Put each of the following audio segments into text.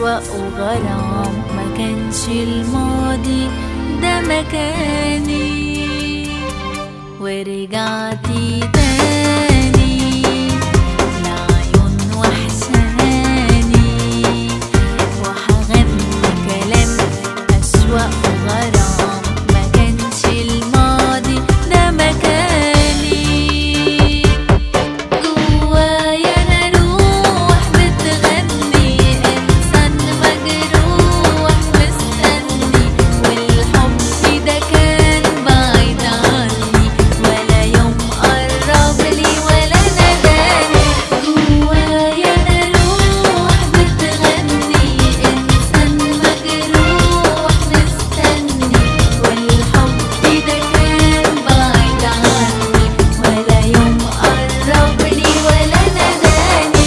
أسوأ وغرام، ما كانش الماضي ده مكاني، ورجعتي تاني لعيون وحشاني، وحغني كلام أسوأ وغرام، ما كانش الماضي ده مكاني. جوايا أنا روح بتغني، إنسان مجروح مستني، والحب ده كان بعيد عني، ولا يوم قرب لي ولا ناداني. جوايا أنا روح بتغني، إنسان مجروح مستني، والحب ده كان بعيد عني، ولا يوم قرب لي ولا ناداني.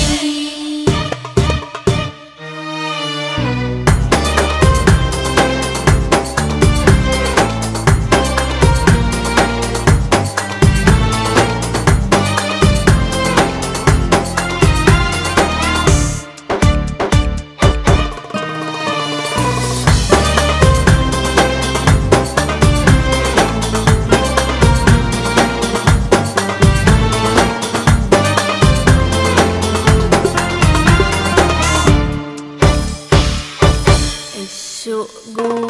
الشوق جوا